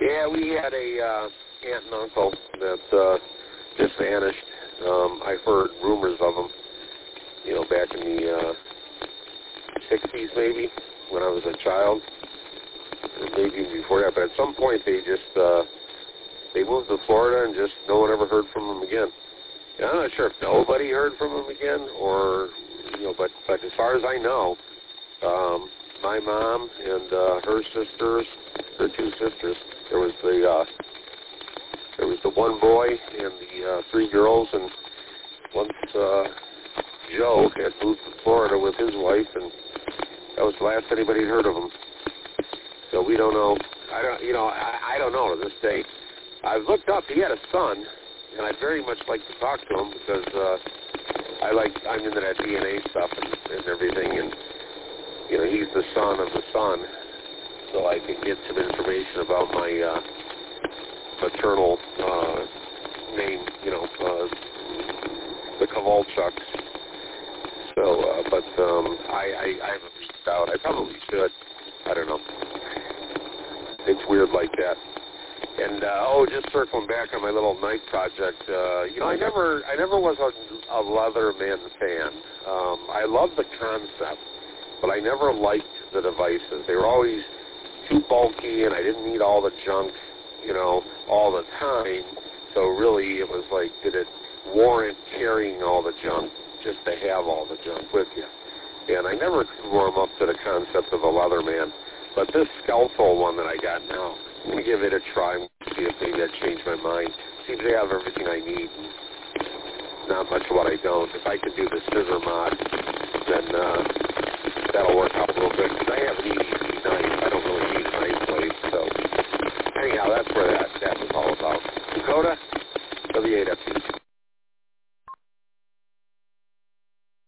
Yeah, we had a aunt and uncle that just vanished. I've heard rumors of them, back in the 60s maybe, when I was a child, or maybe even before that. But at some point they just, they moved to Florida and just no one ever heard from them again. And I'm not sure if nobody heard from them again or, but as far as I know, my mom and her sisters, her two sisters, there was the one boy and the three girls, and once Joe had moved to Florida with his wife, and that was the last anybody had heard of him. So we don't know. I don't know to this day. I've looked up. He had a son, and I'd very much like to talk to him because I'm into that DNA stuff and everything, and he's the son of the son, so I can get some information about my maternal name, the Kowalchuks. So, but I haven't reached out. I probably should. I don't know. It's weird like that. And just circling back on my little night project, I never was a Leatherman fan. I love the concept, but I never liked the devices. They were always too bulky, and I didn't need all the junk, all the time. So really, it was like, did it warrant carrying all the junk just to have all the junk with you? And I never could warm up to the concept of a Leatherman. But this skeletal one that I got now, I'm going to give it a try and see if maybe I change my mind. Seems they have everything I need. Not much of what I don't. If I could do the scissor mod, then that'll work out a little bit. Because I have an EDC knife. I don't really need a knife blade. So anyhow, that's where that was all about. Dakota, W8FT.